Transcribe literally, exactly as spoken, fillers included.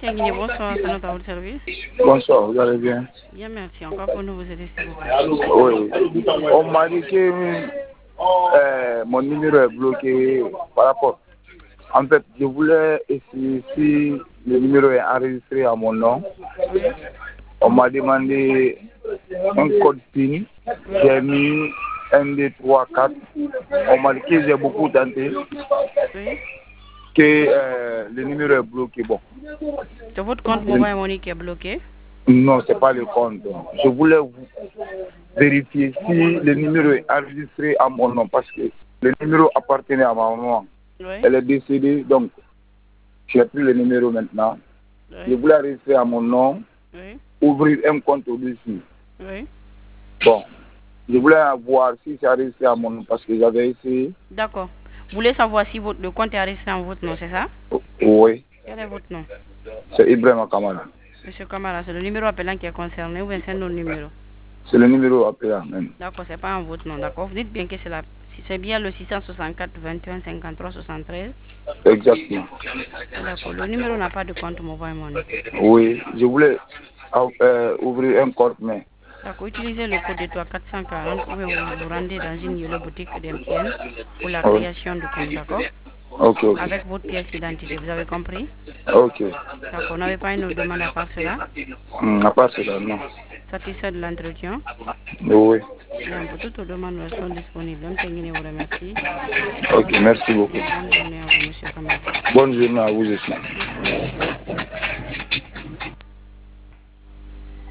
Lamtengini, bonsoir, c'est notre votre service. Bonsoir, vous allez bien? Bien, merci. Encore pour nous vous aider, s'il vous plaît. Oui. On m'a dit que euh, mon numéro est bloqué par rapport. En fait, je voulais essayer si le numéro est enregistré à mon nom. Oui. On m'a demandé un code PIN. J'ai mis un, deux, trois, quatre. On m'a dit que j'ai beaucoup tenté. Oui. Que euh, le numéro est bloqué. Bon. C'est votre compte Mobile Money qui est bloqué? Non, c'est pas le compte. Je voulais vous vérifier si le numéro est enregistré à mon nom parce que le numéro appartenait à ma maman. Oui. Elle est décédée, donc je n'ai plus le numéro maintenant. Oui. Je voulais enregistrer à mon nom, Oui. ouvrir un compte au-dessus. Oui. Bon, je voulais voir si c'est enregistré à mon nom parce que j'avais essayé. D'accord. Vous voulez savoir si votre, le compte est enregistré en votre nom, c'est ça? Oui. Quel est votre nom? C'est Ibrahim Kamala. Monsieur Kamara, c'est le numéro appelant qui est concerné ou bien c'est un autre numéro? C'est le numéro appelant même. D'accord, c'est pas en votre nom, d'accord. Vous dites bien que c'est la, si c'est bien le six cent soixante-quatre vingt et un cinquante-trois soixante-treize. Exactement. D'accord, le numéro n'a pas de compte Mobile Money. Oui, je voulais euh, ouvrir un compte, mais... D'accord, utilisez le code étoile quatre cent quarante ou bien vous vous rendez dans une yellow boutique d'M T N pour la Oui. création du compte, d'accord? Ok, ok. Avec votre pièce d'identité, vous avez compris? Ok. D'accord, vous n'avez pas une autre demande à part cela? Hmm, à part cela, non. Satisfait de l'entretien? Oui. Bien, pour toutes vos demandes, nous sommes disponibles. M. Tengini vous remercie. Ok, merci beaucoup. Bonne journée à vous, monsieur Kamara. Bonne journée à vous aussi. Merci, monsieur.